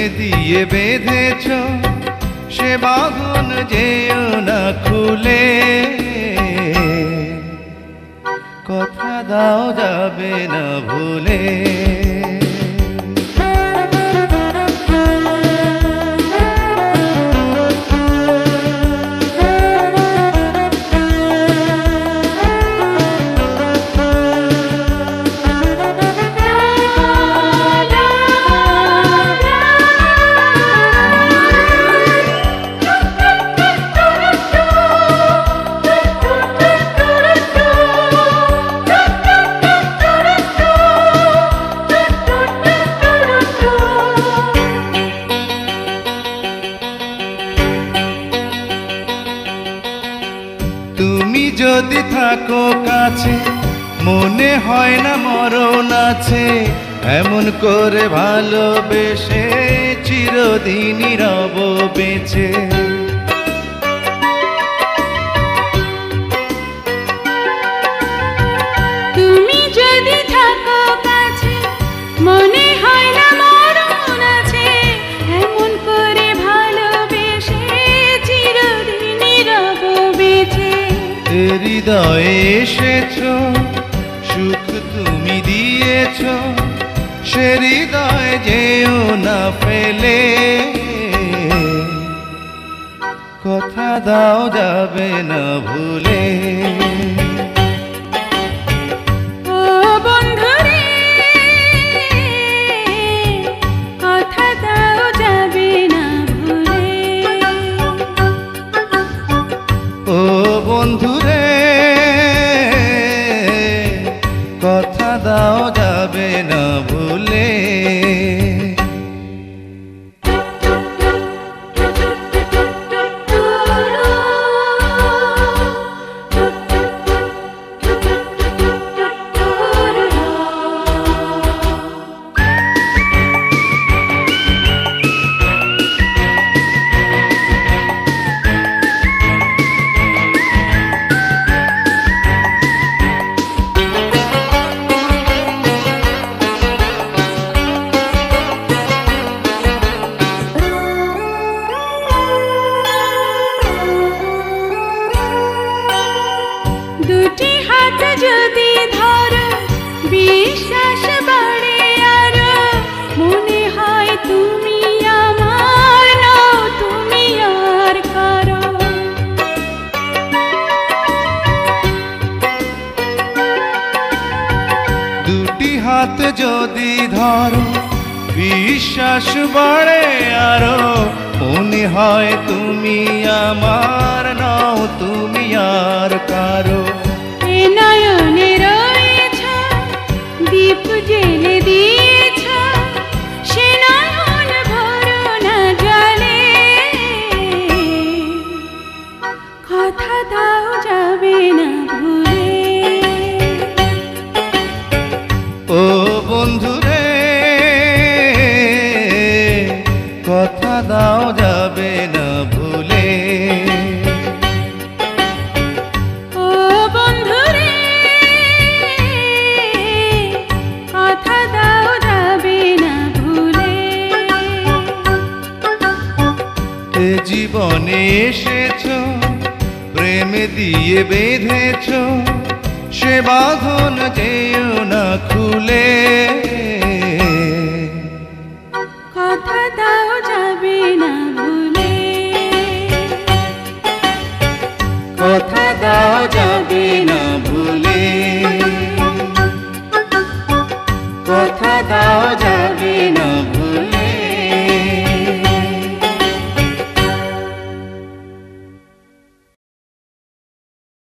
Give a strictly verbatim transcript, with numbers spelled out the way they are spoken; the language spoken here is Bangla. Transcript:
দিয়ে বেঁধেছ সে বাঁধন যেও না খুলে, কথা দাও যাবে না ভুলে। তুমি যদি থাকো কাছে মনে হয় না মরণ আছে, এমন করে ভালোবেসে চিরদিনই রব বেঁচে। তুমি যদি থাকো কাছে মনে হয় না মরণ আছে, এমন করে ভালোবেসে চিরদিনই রব বেঁচে। হৃদয়ে এসেছ সুখ তুমি দিয়েছ, সে হৃদয় যেও না ফেলে, কথা দাও যাবে না ভুলে। ও বন্ধুরে কথা দাও যাবে না ভুলে। ও বন্ধুরে কথা দাও যাবে না ভুলে। দুটি হাত যদি ধরো বিশ্বাস বাড়ে আরো, মনে হয় তুমি আমার নও তুমি আর কারো। দুটি হাত যদি ধরো বিশ্বাস বাড়ে আরো, মনে হয় তুমি আমার নও তুমি আর কারো। এ নয়নে রয়েছ দীপ জেলে দিয়েছ, সে নয়ন ভরো না জলে, কথা দাও যাবে না ভুলে। ও বন্ধুরে কথা দাও যাবে না ভুলে। ও বন্ধুরে কথা দাও যাবে না ভুলে। এ জীবনে এসেছ প্রেম দিয়ে বেঁধেছ, সে বাঁধন যেও না খুলে, কথা দাও যাবে না ভুলে। কথা দাও যাবে না ভুলে, কথা দাও যাবে না।